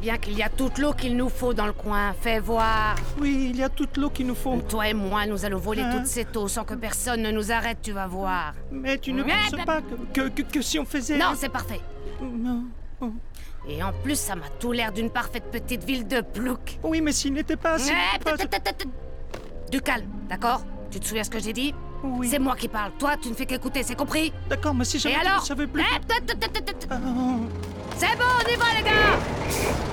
bien qu'il y a toute l'eau qu'il nous faut dans le coin. Fais voir. Oui, il y a toute l'eau qu'il nous faut. Toi et moi, nous allons voler Hein? toute cette eau sans que personne ne nous arrête, tu vas voir. Mais tu ne Mais- penses pas que si on faisait... Non, c'est parfait. Non. Oh. Et en plus, ça m'a tout l'air d'une parfaite petite ville de plouc. Oui, mais s'il n'était pas... s'il n'était pas- Du calme, d'accord? Tu te souviens ce que j'ai dit? Oui. C'est moi qui parle. Toi, tu ne fais qu'écouter, c'est compris? D'accord, mais si Et jamais tu alors? ne savais plus... Eh, Oh. C'est bon, on y va, les gars!